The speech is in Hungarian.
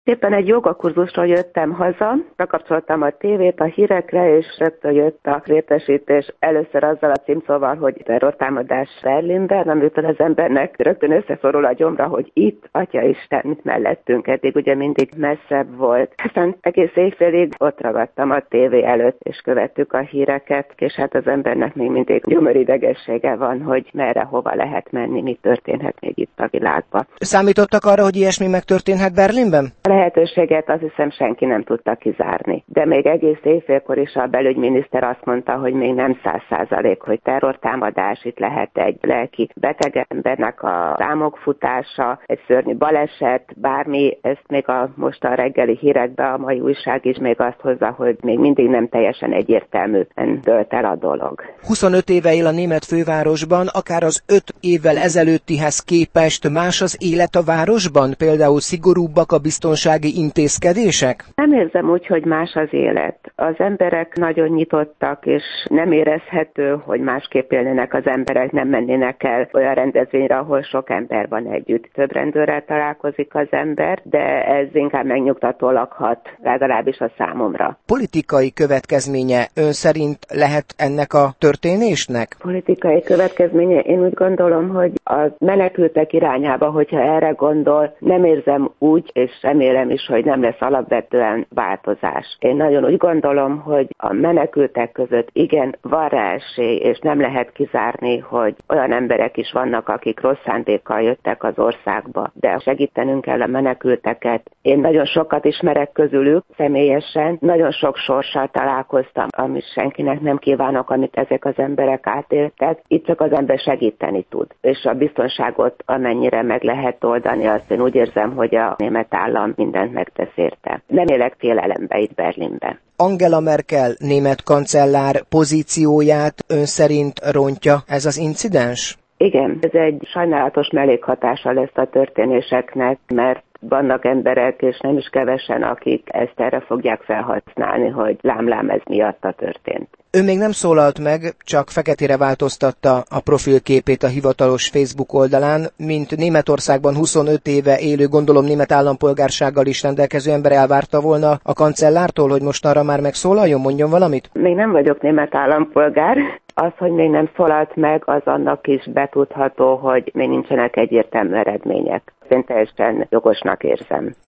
Éppen egy jogakurzusról jöttem haza, bekapcsoltam a tévét a hírekre, és rögtön jött a létesítés először azzal a címszóval, hogy terrortámadás Berlinben, amitől az embernek rögtön összeszorul a gyomra, hogy itt, Atyaisten, mit mellettünk, eddig ugye mindig messzebb volt. Aztán egész éjfélig ott ragadtam a tévé előtt, és követtük a híreket, és hát az embernek még mindig gyomoridegessége van, hogy merre, hova lehet menni, mi történhet még itt a világban. Számítottak arra, hogy ilyesmi megtörténhet Berlinben? A lehetőséget azt hiszem senki nem tudta kizárni. De még egész éjfélkor is a belügyminiszter azt mondta, hogy még nem 100%, hogy terrortámadás, itt lehet egy lelki beteg embernek a számokfutása, egy szörnyű baleset, bármi, ezt még most a reggeli hírekben a mai újság is még azt hozza, hogy még mindig nem teljesen egyértelműen dölt el a dolog. 25 éve él a német fővárosban, akár az 5 évvel ezelőttihez képest más az élet a városban? Például szigorúbbak a biztonsági intézkedések? Nem érzem úgy, hogy más az élet. Az emberek nagyon nyitottak, és nem érezhető, hogy másképp élnének az emberek, nem mennének el olyan rendezvényre, ahol sok ember van együtt. Több rendőrrel találkozik az ember, de ez inkább megnyugtatólag hat, legalábbis a számomra. Politikai következménye ön szerint lehet ennek a történésnek? Politikai következménye, én úgy gondolom, hogy a menekültek irányába, hogyha erre gondol, nem érzem úgy, és remélem is, hogy nem lesz alapvetően változás. Én nagyon úgy gondolom, hogy a menekültek között igen, van rá esély, és nem lehet kizárni, hogy olyan emberek is vannak, akik rossz szándékkal jöttek az országba, de segítenünk kell a menekülteket. Én nagyon sokat ismerek közülük személyesen, nagyon sok sorssal találkoztam, amit senkinek nem kívánok, amit ezek az emberek átéltek. Itt csak az ember segíteni tud, és a biztonságot amennyire meg lehet oldani, azt én úgy érzem, hogy a német állam mindent megtesz érte. Nem élek félelembe itt Berlinben. Angela Merkel német kancellár pozícióját ön szerint rontja ez az incidens? Igen, ez egy sajnálatos mellékhatása lesz a történéseknek, mert vannak emberek, és nem is kevesen, akik ezt erre fogják felhasználni, hogy lám ez miatta történt. Ő még nem szólalt meg, csak feketére változtatta a profilképét a hivatalos Facebook oldalán, mint Németországban 25 éve élő, gondolom német állampolgársággal is rendelkező ember elvárta volna a kancellártól, hogy mostanra már megszólaljon, mondjon valamit? Még nem vagyok német állampolgár. Az, hogy még nem szólalt meg, az annak is betudható, hogy még nincsenek egyértelmű eredmények. Én teljesen jogosnak érzem.